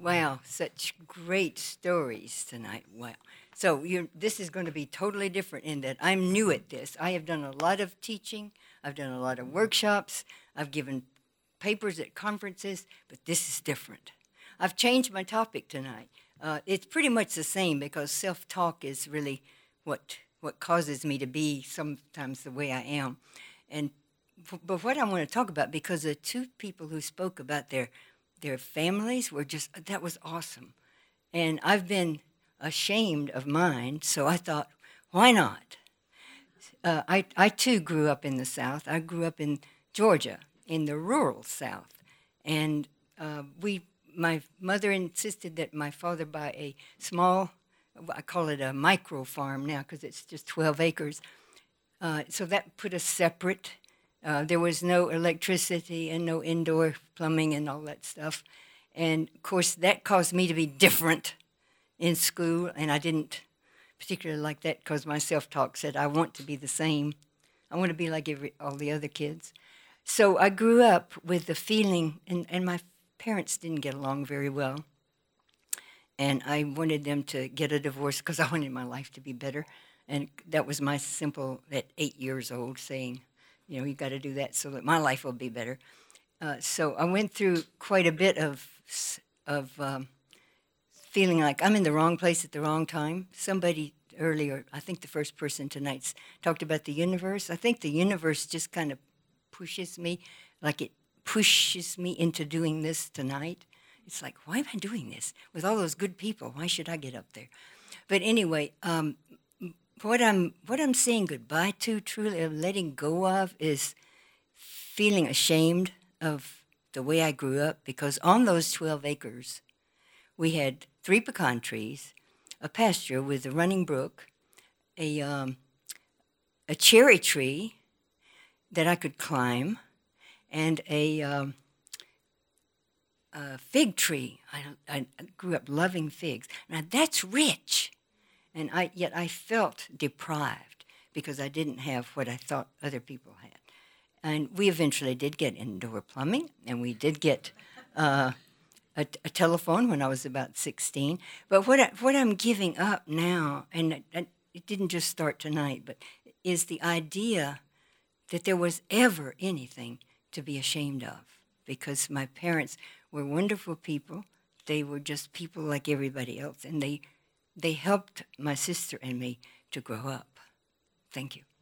Wow, such great stories tonight. Wow. So this is going to be totally different in that I'm new at this. I have done a lot of teaching. I've done a lot of workshops. I've given papers at conferences, but this is different. I've changed my topic tonight. It's pretty much the same because self-talk is really what causes me to be sometimes the way I am. And but what I want to talk about, because the two people who spoke about their families were just, that was awesome. And I've been ashamed of mine, so I thought, why not? I too grew up in the South. I grew up in Georgia, in the rural South. And my mother insisted that my father buy a small, I call it a micro farm now because it's just 12 acres. So that put us separate. There was no electricity and no indoor plumbing and all that stuff. And, of course, that caused me to be different in school, and I didn't particularly like that because my self-talk said, I want to be the same. I want to be like all the other kids. So I grew up with the feeling, and my parents didn't get along very well, and I wanted them to get a divorce because I wanted my life to be better. And that was my simple, at 8 years old, saying, you got to do that so that my life will be better. So I went through quite a bit of feeling like I'm in the wrong place at the wrong time. Somebody earlier, I think the first person tonight, talked about the universe. I think the universe just kind of pushes me, like it pushes me into doing this tonight. It's like, why am I doing this? With all those good people, why should I get up there? But anyway, what I'm saying goodbye to, truly letting go of, is feeling ashamed of the way I grew up, because on those 12 acres, we had 3 pecan trees, a pasture with a running brook, a cherry tree that I could climb, and a fig tree. I grew up loving figs. Now that's rich. And yet I felt deprived because I didn't have what I thought other people had. And we eventually did get indoor plumbing, and we did get a telephone when I was about 16. But what I'm giving up now, and it didn't just start tonight, but is the idea that there was ever anything to be ashamed of, because my parents were wonderful people. They were just people like everybody else, and they helped my sister and me to grow up. Thank you.